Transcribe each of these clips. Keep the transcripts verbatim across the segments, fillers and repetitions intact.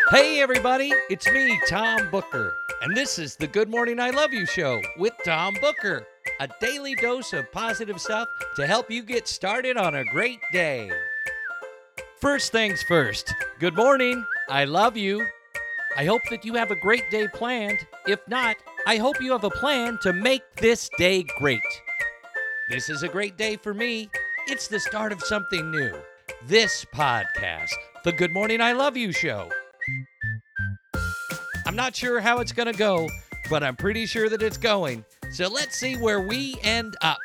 Hey everybody, it's me, Tom Booker, and this is the Good Morning I Love You show with Tom Booker, a daily dose of positive stuff to help you get started on a great day. First things first, good morning, I love you. I hope that you have a great day planned. If not, I hope you have a plan to make this day great. This is a great day for me. It's the start of something new. This podcast, the Good Morning I Love You show. I'm not sure how it's going to go, but I'm pretty sure that it's going. So let's see where we end up.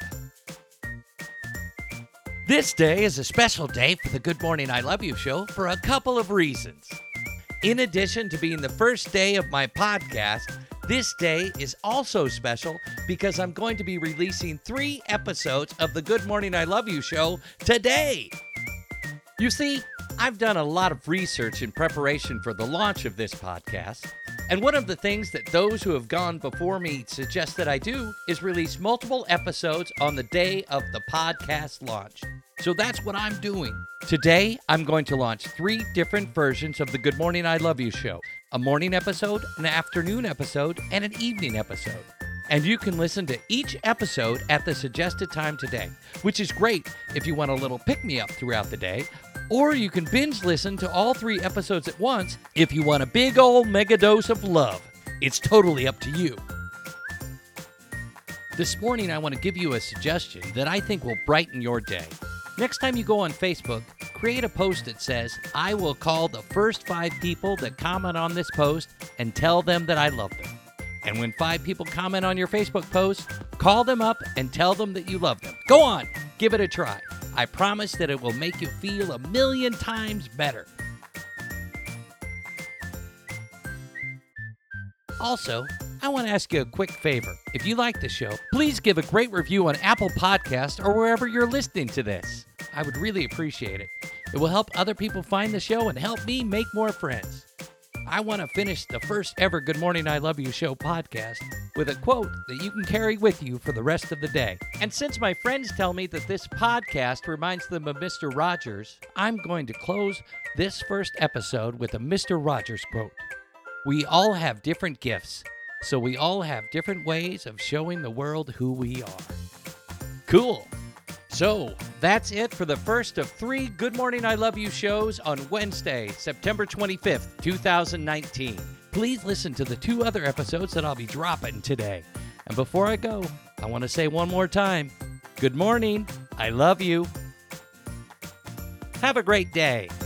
This day is a special day for the Good Morning I Love You show for a couple of reasons. In addition to being the first day of my podcast, this day is also special because I'm going to be releasing three episodes of the Good Morning I Love You show today. You see, I've done a lot of research in preparation for the launch of this podcast, and one of the things that those who have gone before me suggest that I do is release multiple episodes on the day of the podcast launch. So that's what I'm doing. Today, I'm going to launch three different versions of the Good Morning I Love You show. A morning episode, an afternoon episode, and an evening episode. And you can listen to each episode at the suggested time today, which is great if you want a little pick-me-up throughout the day. Or you can binge listen to all three episodes at once if you want a big old mega dose of love. It's totally up to you. This morning, I want to give you a suggestion that I think will brighten your day. Next time you go on Facebook, create a post that says, I will call the first five people that comment on this post and tell them that I love them. And when five people comment on your Facebook post, call them up and tell them that you love them. Go on, give it a try. I promise that it will make you feel a million times better. Also, I want to ask you a quick favor. If you like the show, please give a great review on Apple Podcasts or wherever you're listening to this. I would really appreciate it. It will help other people find the show and help me make more friends. I want to finish the first ever Good Morning I Love You show podcast with a quote that you can carry with you for the rest of the day. And since my friends tell me that this podcast reminds them of Mister Rogers, I'm going to close this first episode with a Mister Rogers quote. We all have different gifts, so we all have different ways of showing the world who we are. Cool. So, that's it for the first of three Good Morning I Love You shows on Wednesday, September twenty-fifth, twenty nineteen. Please listen to the two other episodes that I'll be dropping today. And before I go, I want to say one more time, good morning, I love you. Have a great day.